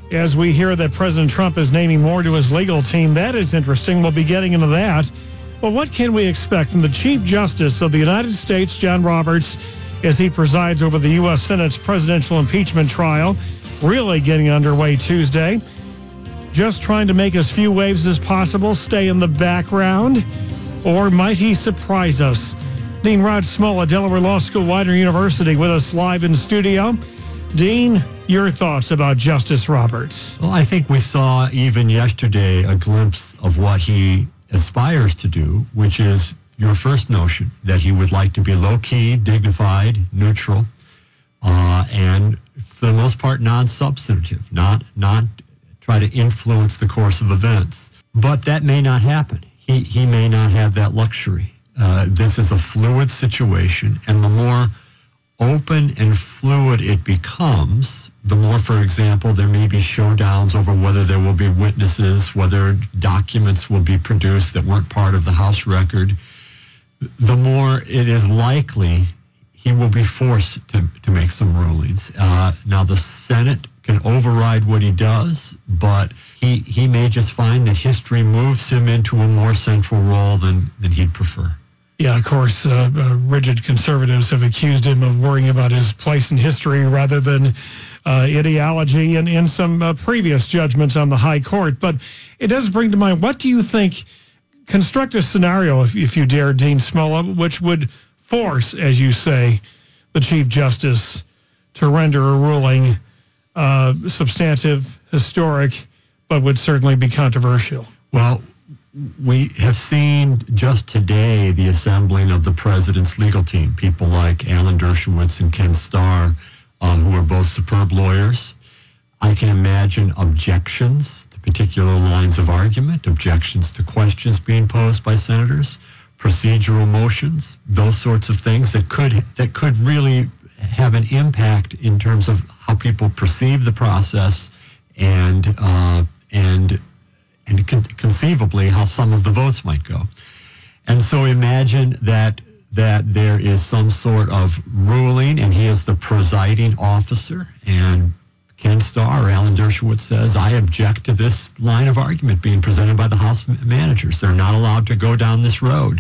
as we hear that President Trump is naming more to his legal team. That is interesting. We'll be getting into that. Well, what can we expect from the Chief Justice of the United States, John Roberts, as he presides over the U.S. Senate's presidential impeachment trial, really getting underway Tuesday? Just trying to make as few waves as possible, stay in the background, or might he surprise us? Dean Rod Smolla, Delaware Law School, Widener University, with us live in studio. Dean, your thoughts about Justice Roberts? Well, I think we saw even yesterday a glimpse of what he aspires to do, which is your first notion, that he would like to be low-key, dignified, neutral, and for the most part non-substantive, not try to influence the course of events. But that may not happen. He may not have that luxury. This is a fluid situation, and the more open and fluid it becomes, the more, for example, there may be showdowns over whether there will be witnesses, whether documents will be produced that weren't part of the House record, the more it is likely he will be forced to make some rulings. Now, the Senate can override what he does, but he may just find that history moves him into a more central role than he'd prefer. Yeah, of course, rigid conservatives have accused him of worrying about his place in history rather than ideology in some previous judgments on the high court. But it does bring to mind, what do you think, construct a scenario, if you dare, Dean Smolla, which would force, as you say, the Chief Justice to render a ruling substantive, historic, but would certainly be controversial? Well, we have seen just today the assembling of the president's legal team, people like Alan Dershowitz and Ken Starr, who are both superb lawyers. I can imagine objections to particular lines of argument, objections to questions being posed by senators, procedural motions, those sorts of things that could really have an impact in terms of how people perceive the process and conceivably how some of the votes might go. And so imagine that there is some sort of ruling, and he is the presiding officer, and Ken Starr or Alan Dershowitz says, I object to this line of argument being presented by the House managers. They're not allowed to go down this road.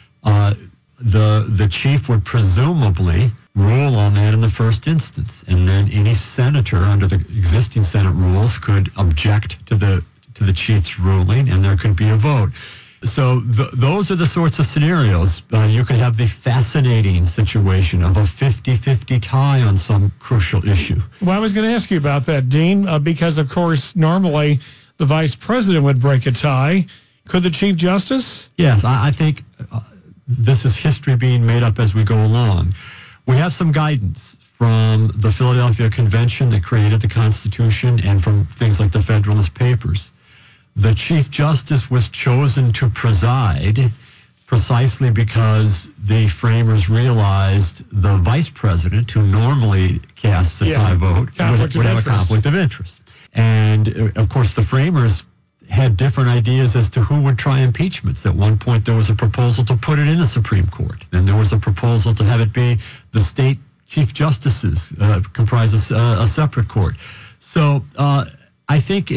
The chief would presumably rule on that in the first instance, and then any senator under the existing Senate rules could object to the chief's ruling, and there could be a vote. So those are the sorts of scenarios. You could have the fascinating situation of a 50-50 tie on some crucial issue. Well, I was going to ask you about that, Dean, because, of course, normally the vice president would break a tie. Could the Chief Justice? Yes, I think this is history being made up as we go along. We have some guidance from the Philadelphia Convention that created the Constitution and from things like the Federalist Papers. The Chief Justice was chosen to preside precisely because the framers realized the vice president, who normally casts the tie vote, would have a conflict of interest. And, of course, the framers had different ideas as to who would try impeachments. At one point, there was a proposal to put it in the Supreme Court. Then there was a proposal to have it be the state chief justices comprise a separate court. So I think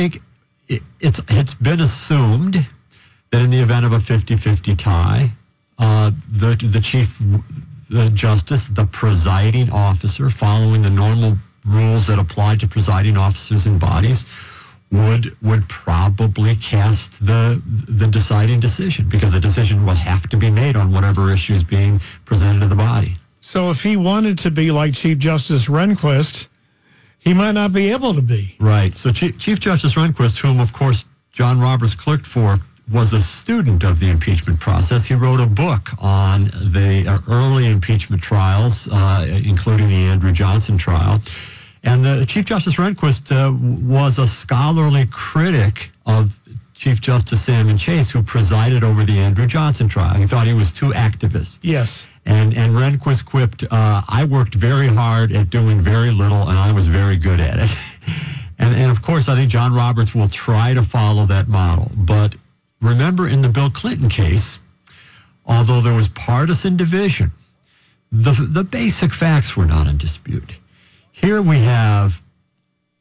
it's been assumed that in the event of a 50-50 tie, the chief justice, the presiding officer, following the normal rules that apply to presiding officers and bodies, would probably cast the deciding decision, because the decision will have to be made on whatever issue is being presented to the body. So if he wanted to be like Chief Justice Rehnquist, he might not be able to be. Right. So Chief Justice Rehnquist, whom, of course, John Roberts clerked for, was a student of the impeachment process. He wrote a book on the early impeachment trials, including the Andrew Johnson trial. And the Chief Justice Rehnquist was a scholarly critic of Chief Justice Salmon Chase, who presided over the Andrew Johnson trial. He thought he was too activist. Yes. And Rehnquist quipped, I worked very hard at doing very little, and I was very good at it. and of course, I think John Roberts will try to follow that model. But remember, in the Bill Clinton case, although there was partisan division, the basic facts were not in dispute. Here we have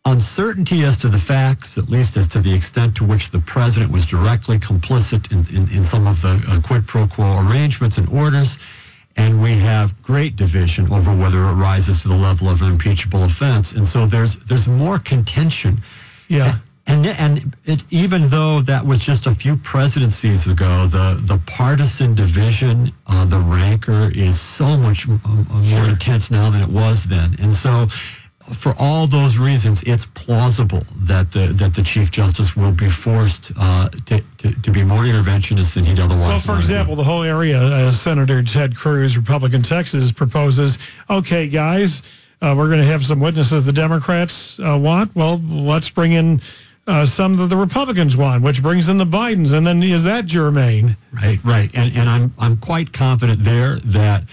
uncertainty as to the facts, at least as to the extent to which the president was directly complicit in some of the quid pro quo arrangements and orders. And we have great division over whether it rises to the level of an impeachable offense. And so there's more contention. Yeah. And even though that was just a few presidencies ago, the partisan division, the rancor is so much more intense now than it was then. And so for all those reasons, it's plausible that the Chief Justice will be forced to be more interventionist than he'd otherwise. Well, for example, the whole area, Senator Ted Cruz, Republican Texas, proposes, okay, guys, we're going to have some witnesses the Democrats want. Well, let's bring in some that the Republicans want, which brings in the Bidens. And then is that germane? Right. And I'm quite confident there that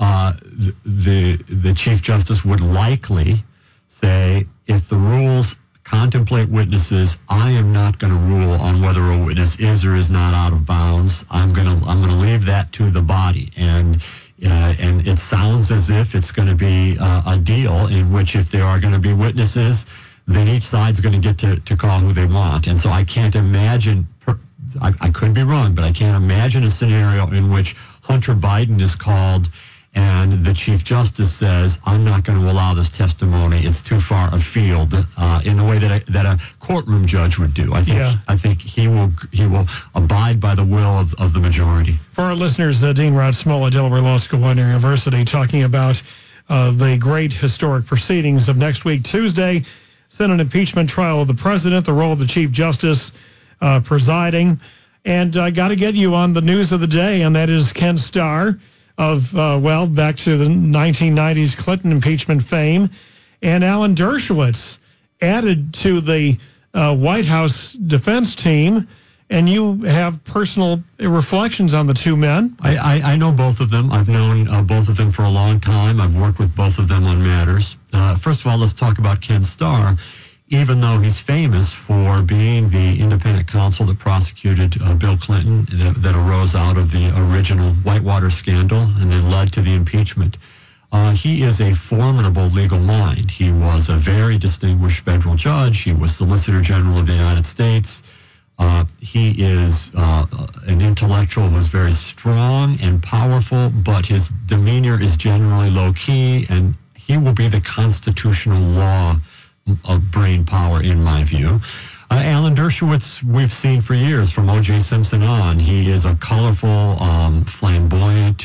the Chief Justice would likely say, if the rules contemplate witnesses, I am not going to rule on whether a witness is or is not out of bounds. I'm going to leave that to the body. And it sounds as if it's going to be a deal in which if there are going to be witnesses, then each side's going to get to call who they want. And so I can't imagine, I could be wrong, but I can't imagine a scenario in which Hunter Biden is called and the Chief Justice says, I'm not going to allow this testimony. It's too far afield, in the way that a courtroom judge would do. I think he will abide by the will of the majority. For our listeners, Dean Rod Smolla, Delaware Law School, Widener University, talking about the great historic proceedings of next week, Tuesday, Senate impeachment trial of the president, the role of the Chief Justice presiding. And I got to get you on the news of the day, and that is Ken Starr of, back to the 1990s Clinton impeachment fame, and Alan Dershowitz added to the White House defense team, and you have personal reflections on the two men. I know both of them. I've known both of them for a long time. I've worked with both of them on matters. First of all, let's talk about Ken Starr. Even though he's famous for being the independent counsel that prosecuted Bill Clinton that arose out of the original Whitewater scandal and then led to the impeachment, he is a formidable legal mind. He was a very distinguished federal judge. He was Solicitor General of the United States. He is an intellectual who's very strong and powerful, but his demeanor is generally low-key, and he will be the constitutional law of brain power, in my view. Alan Dershowitz, we've seen for years, from O.J. Simpson on. He is a colorful, flamboyant,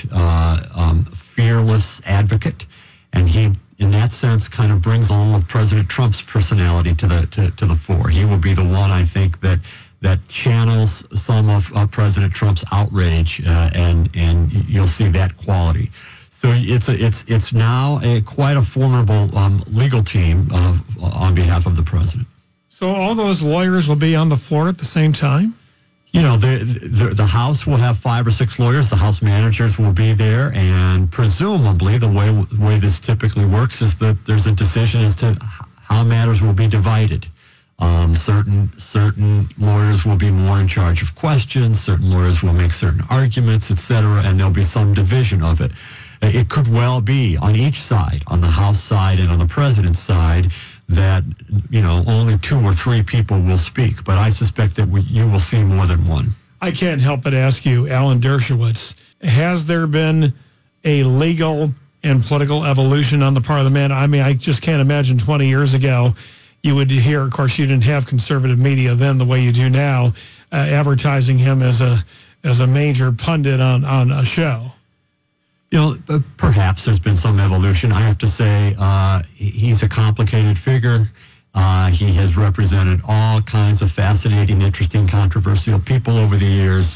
fearless advocate, and he, in that sense, kind of brings along with President Trump's personality to the fore. He will be the one, I think, that channels some of President Trump's outrage, and you'll see that quality. So it's now quite a formidable legal team on behalf of the president. So all those lawyers will be on the floor at the same time? You know, the House will have 5 or 6 lawyers. The House managers will be there, and presumably the way this typically works is that there's a decision as to how matters will be divided. Certain lawyers will be more in charge of questions. Certain lawyers will make certain arguments, etc., and there'll be some division of it. It could well be on each side, on the House side and on the president's side, that, only 2 or 3 people will speak. But I suspect that you will see more than one. I can't help but ask you, Alan Dershowitz, has there been a legal and political evolution on the part of the man? I mean, I just can't imagine 20 years ago you would hear, of course, you didn't have conservative media then the way you do now, advertising him as a major pundit on a show. Perhaps there's been some evolution. I have to say he's a complicated figure. He has represented all kinds of fascinating, interesting, controversial people over the years.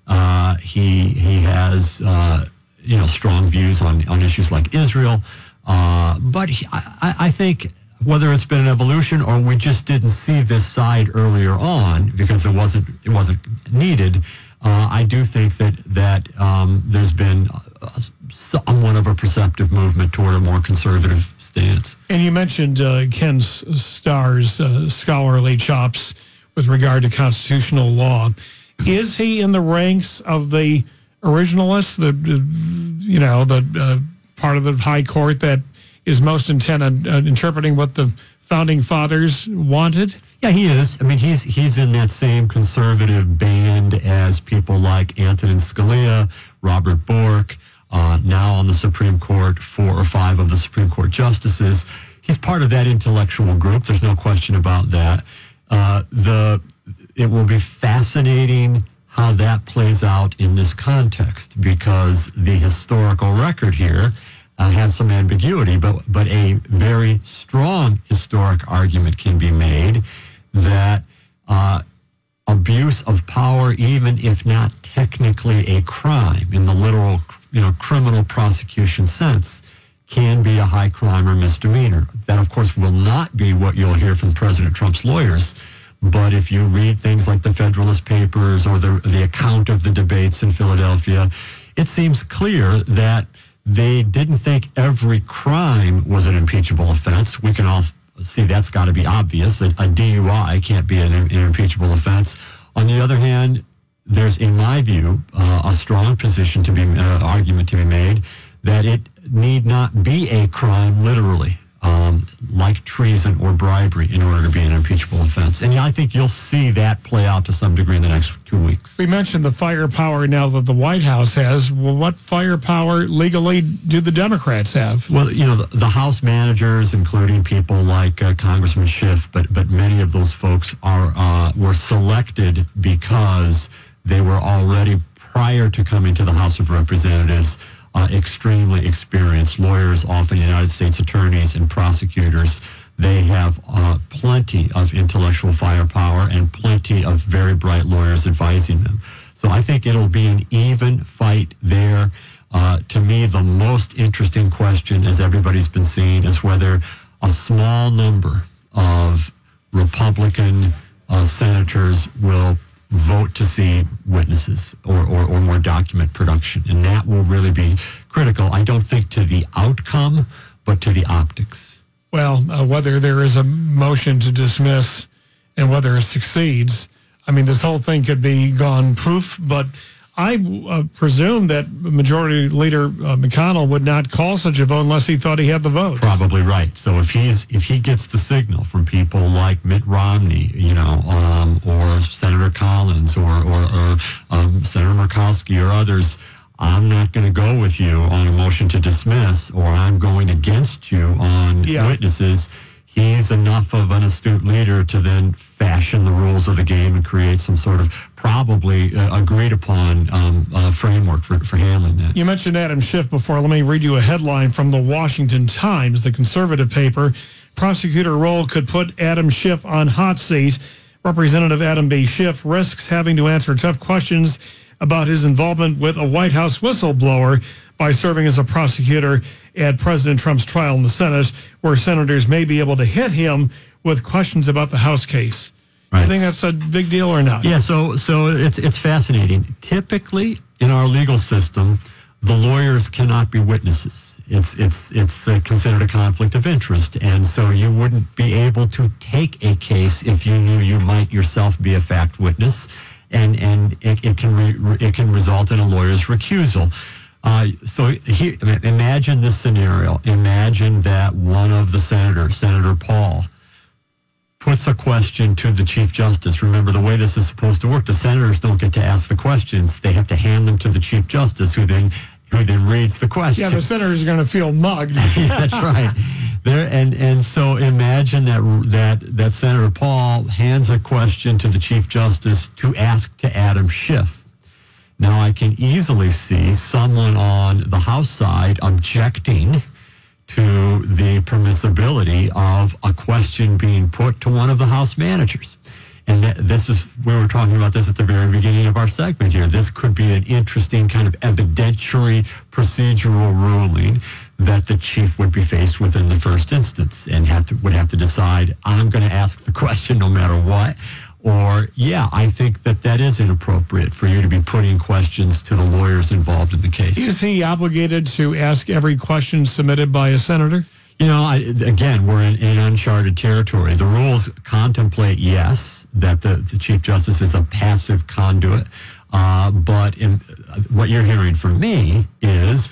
He has, strong views on issues like Israel. But I think whether it's been an evolution or we just didn't see this side earlier on because it wasn't needed, I do think that there's been somewhat of a perceptive movement toward a more conservative stance. And you mentioned Ken Starr's scholarly chops with regard to constitutional law. Is he in the ranks of the originalists, the part of the high court that is most intent on interpreting what the founding fathers wanted? Yeah, he is. I mean, he's in that same conservative band as people like Antonin Scalia, Robert Bork, now on the Supreme Court, 4 or 5 of the Supreme Court justices. He's part of that intellectual group. There's no question about that. It will be fascinating how that plays out in this context, because the historical record here has some ambiguity, but a very strong historic argument can be made that abuse of power, even if not technically a crime in the literal, criminal prosecution sense, can be a high crime or misdemeanor. That, of course, will not be what you'll hear from President Trump's lawyers. But if you read things like the Federalist Papers or the account of the debates in Philadelphia, it seems clear that they didn't think every crime was an impeachable offense. We can all see that's got to be obvious. A DUI can't be an impeachable offense. On the other hand, there's, in my view, a strong argument to be made that it need not be a crime literally, like treason or bribery, in order to be an impeachable offense. And I think you'll see that play out to some degree in the next 2 weeks. We mentioned the firepower now that the White House has. Well, what firepower legally do the Democrats have? Well, the House managers, including people like Congressman Schiff, but many of those folks were selected because they were already, prior to coming to the House of Representatives, extremely experienced lawyers, often United States attorneys and prosecutors. They have plenty of intellectual firepower and plenty of very bright lawyers advising them. So I think it'll be an even fight there. To me, the most interesting question, as everybody's been seeing, is whether a small number of Republican senators will vote to see witnesses or more document production. And that will really be critical, I don't think to the outcome, but to the optics. Well, whether there is a motion to dismiss and whether it succeeds, I mean, this whole thing could be gone proof, but I presume that Majority Leader McConnell would not call such a vote unless he thought he had the votes. Probably right. So if he gets the signal from people like Mitt Romney, or Senator Collins or Senator Murkowski or others, I'm not going to go with you on a motion to dismiss, or I'm going against you on witnesses. He's enough of an astute leader to then fashion the rules of the game and create some sort of probably agreed upon framework for handling that. You mentioned Adam Schiff before. Let me read you a headline from the Washington Times, the conservative paper. Prosecutor role could put Adam Schiff on hot seat. Representative Adam B. Schiff risks having to answer tough questions about his involvement with a White House whistleblower by serving as a prosecutor at President Trump's trial in the Senate, where senators may be able to hit him with questions about the House case. Right. You think that's a big deal or not? Yeah, so it's fascinating. Typically, in our legal system, the lawyers cannot be witnesses. It's considered a conflict of interest, and so you wouldn't be able to take a case if you knew you might yourself be a fact witness, and it can result in a lawyer's recusal. So imagine this scenario. Imagine that one of the senators, Senator Paul, puts a question to the Chief Justice. Remember, the way this is supposed to work, the senators don't get to ask the questions. They have to hand them to the Chief Justice, who then reads the question. Yeah, the senators are going to feel mugged. Yeah, that's right. And so imagine that Senator Paul hands a question to the Chief Justice to ask to Adam Schiff. Now, I can easily see someone on the House side objecting to the permissibility of a question being put to one of the House managers. And we were talking about this at the very beginning of our segment here. This could be an interesting kind of evidentiary procedural ruling that the chief would be faced with in the first instance and would have to decide, I'm going to ask the question no matter what. Or, I think that is inappropriate for you to be putting questions to the lawyers involved in the case. Is he obligated to ask every question submitted by a senator? Again, we're in uncharted territory. The rules contemplate, yes, that the Chief Justice is a passive conduit. But what you're hearing from me is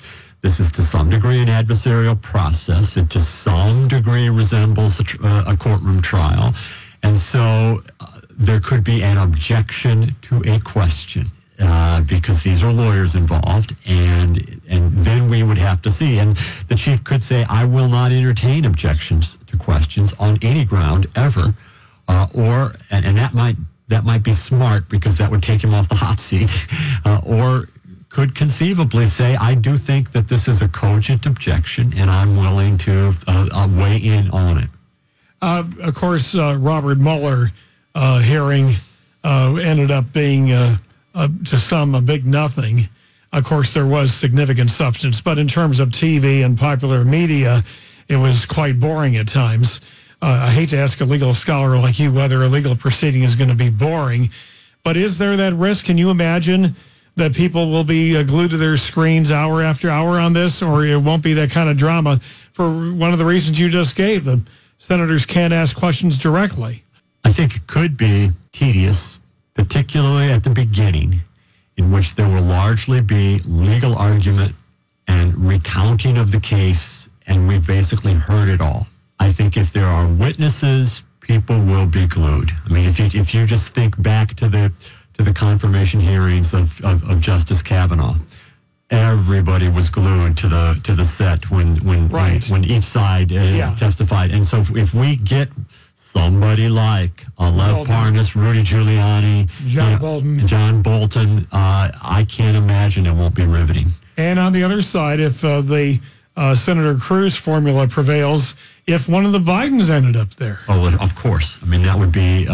This is to some degree an adversarial process. It to some degree resembles a courtroom trial. And so there could be an objection to a question because these are lawyers involved. And then we would have to see. And the chief could say, I will not entertain objections to questions on any ground ever. And that might be smart because that would take him off the hot seat. Or could conceivably say, I do think that this is a cogent objection, and I'm willing to weigh in on it. Of course, Robert Mueller hearing ended up being, to some, a big nothing. Of course, there was significant substance, but in terms of TV and popular media, it was quite boring at times. I hate to ask a legal scholar like you whether a legal proceeding is going to be boring, but is there that risk? Can you imagine that people will be glued to their screens hour after hour on this, or it won't be that kind of drama for one of the reasons you just gave? The senators can't ask questions directly. I think it could be tedious, particularly at the beginning, in which there will largely be legal argument and recounting of the case, and we've basically heard it all. I think if there are witnesses, people will be glued. I mean, if you just think back to the confirmation hearings of Justice Kavanaugh, everybody was glued to the set when each side testified. And so if we get somebody like Lev Parnas, Rudy Giuliani, John Bolton, I can't imagine it won't be riveting. And on the other side, if the Senator Cruz formula prevails, if one of the Bidens ended up there. Oh, of course. I mean, that would be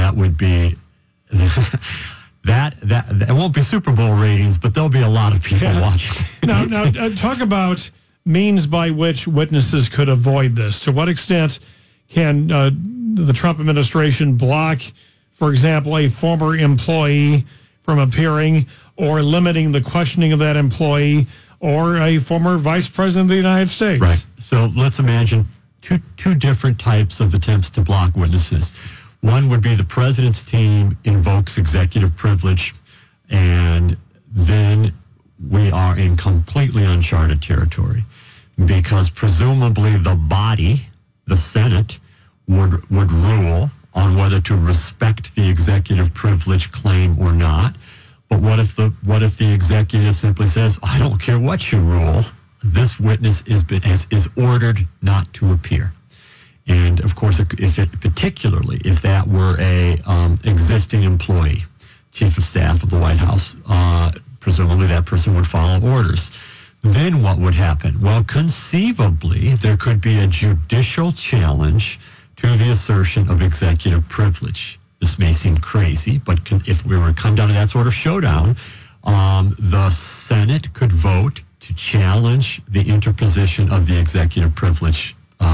that it won't be Super Bowl ratings, but there'll be a lot of people watching. Now, talk about means by which witnesses could avoid this. To what extent can the Trump administration block, for example, a former employee from appearing, or limiting the questioning of that employee, or a former vice president of the United States? Right. So let's imagine two different types of attempts to block witnesses. One would be the president's team invokes executive privilege, and then we are in completely uncharted territory, because presumably the body, the Senate, would rule on whether to respect the executive privilege claim or not. But what if the executive simply says, I don't care what you rule, this witness is ordered not to appear? And of course, if that were a existing employee, chief of staff of the White House, presumably that person would follow orders. Then what would happen? Well, conceivably, there could be a judicial challenge to the assertion of executive privilege. This may seem crazy, but if we were to come down to that sort of showdown, the Senate could vote to challenge the interposition of the executive privilege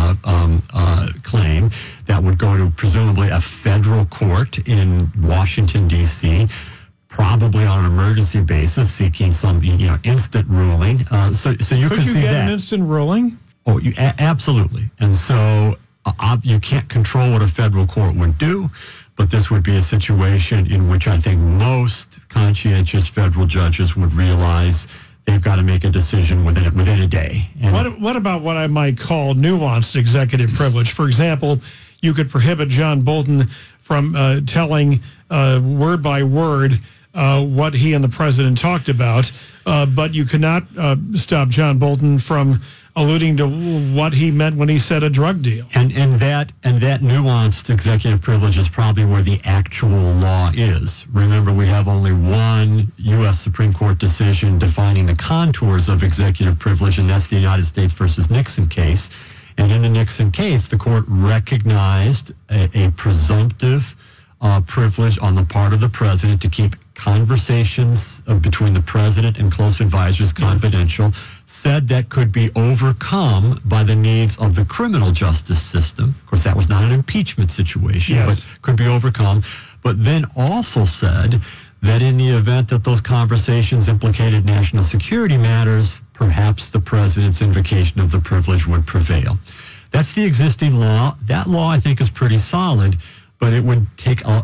claim. That would go to presumably a federal court in Washington, D.C., probably on an emergency basis, seeking some instant ruling. So you could see get that. An instant ruling? Oh, absolutely. And so you can't control what a federal court would do, but this would be a situation in which I think most conscientious federal judges would realize they've got to make a decision within a day. And what about what I might call nuanced executive privilege? For example, you could prohibit John Bolton from telling word by word what he and the president talked about, but you cannot stop John Bolton from alluding to what he meant when he said a drug deal. And that nuanced executive privilege is probably where the actual law is. Remember, we have only one U.S. Supreme Court decision defining the contours of executive privilege, and that's the United States versus Nixon case. And in the Nixon case, the court recognized a presumptive privilege on the part of the president to keep conversations between the president and close advisors confidential, said that could be overcome by the needs of the criminal justice system. Of course, that was not an impeachment situation, but could be overcome. But then also said that in the event that those conversations implicated national security matters, perhaps the president's invocation of the privilege would prevail. That's the existing law. That law, I think, is pretty solid, but it would take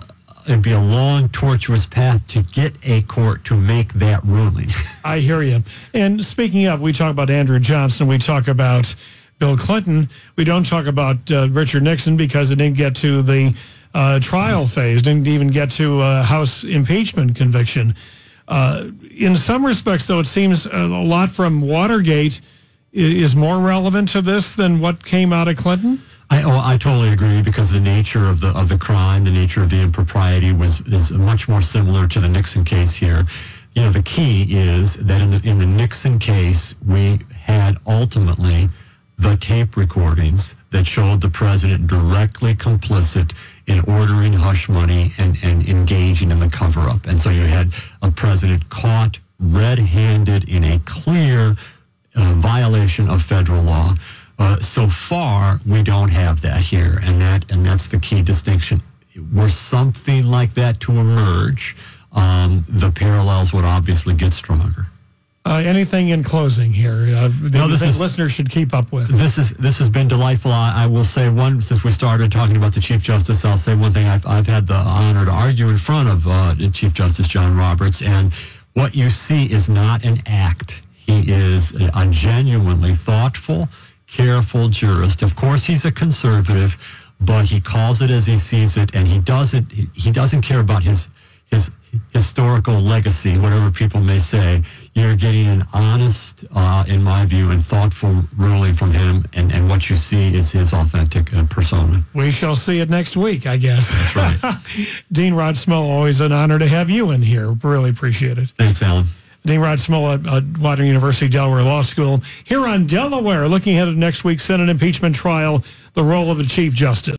it'd be a long, tortuous path to get a court to make that ruling. I hear you. And speaking of, we talk about Andrew Johnson, we talk about Bill Clinton. We don't talk about Richard Nixon because it didn't get to the trial phase, didn't even get to House impeachment conviction. In some respects, though, it seems a lot from Watergate is more relevant to this than what came out of Clinton. I totally agree, because the nature of the crime, the nature of the impropriety is much more similar to the Nixon case here. You know, the key is that in the Nixon case, we had ultimately the tape recordings that showed the president directly complicit in ordering hush money and engaging in the cover-up. And so you had a president caught red-handed in a clear violation of federal law. So far, we don't have that here, and that's the key distinction. Were something like that to emerge, the parallels would obviously get stronger. Anything in closing here that listeners should keep up with? This has been delightful. I will say one, since we started talking about the Chief Justice, I'll say one thing. I've had the honor to argue in front of Chief Justice John Roberts, and what you see is not an act. He is a genuinely thoughtful, careful jurist. Of course, he's a conservative, but he calls it as he sees it, and he doesn't care about his historical legacy, whatever people may say. You're getting an honest, in my view, and thoughtful ruling from him, and what you see is his authentic persona. We shall see it next week, I guess. That's right. Dean Rod Smolla, always an honor to have you in here. Really appreciate it. Thanks, Alan. Dean Rod Smolla at Wading University, Delaware Law School. Here on Delaware, looking ahead at next week's Senate impeachment trial, the role of the Chief Justice.